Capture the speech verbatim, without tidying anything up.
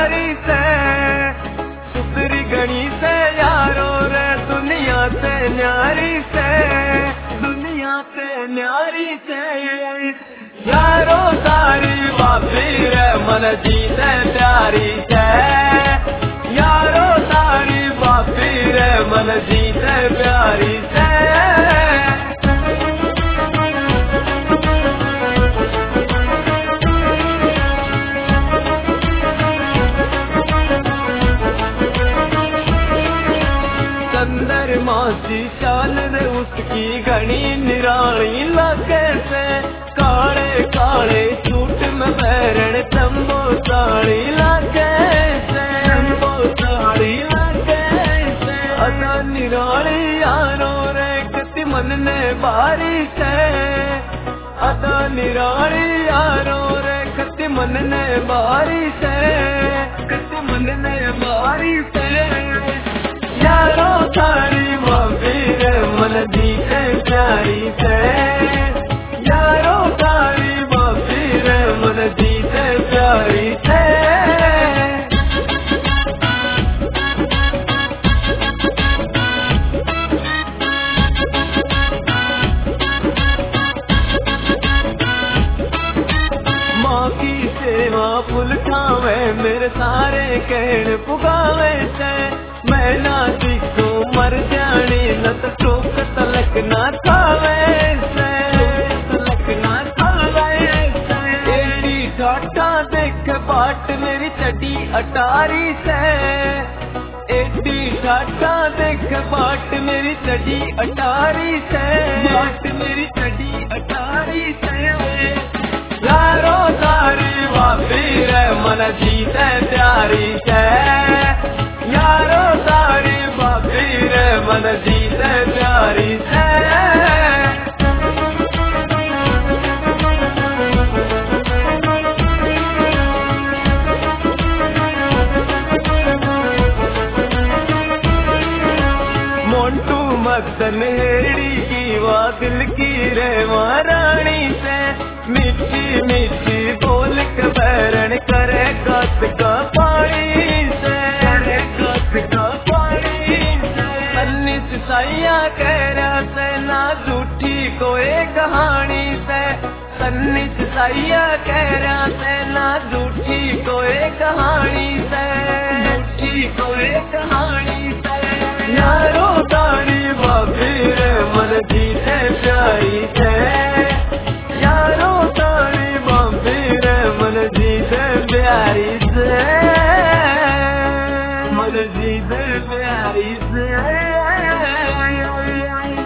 प्यारी से सुतरी गणी से यारो रे दुनिया से न्यारी से दुनिया से न्यारी से यारो सारी बापी रे मन जीते प्यारी से यारो सारी बापी रे मन जीते प्यारी से अंदर मासी शाल ने उसकी घनी निराली लगे से काले काले सूट में बैरण तंबो साड़ी लगे से तंबो साड़ी लगे से अदा निराली यारो रे कति मन ने बारी से अदा निराली यारो रे कति मन ने बारी से कति मन ने बारी से यारो सारी बापी रे मन जीते प्यारी से यारो सारी बापी रे मन जीते प्यारी से माँ की सेवा फुल खावे मेरे सारे कहन पुगावे से मैं ना दिखो मर जानी न तो टोक तलक ना खावे से तलक ना खावे से एडी ठाटा देख बाट मेरी चटी अटारी से एडी ठाटा देख बाट मेरी चटी अटारी से बाट मेरी चटी अटारी से यारो सारी बापी रे मन जीते प्यारी से यारो सारी बापी रे मन जीते प्यारी से मोंटू मदन हेड़ी की वा दिल की रे महारानी से मीठी मीठी बोल के बैरण करे कस का पानी से करे कस का पानी से अन्निस साइया कह रहा से ना झूठी कोई कहानी से सन्निस साइया कह रहा से ना झूठी कोई कहानी से झूठी कोई कहानी से यारो सारी बापी रे मन जीते प्यारी से यारो सारी बापी रे मन जीते प्यारी से मन जीते प्यारी से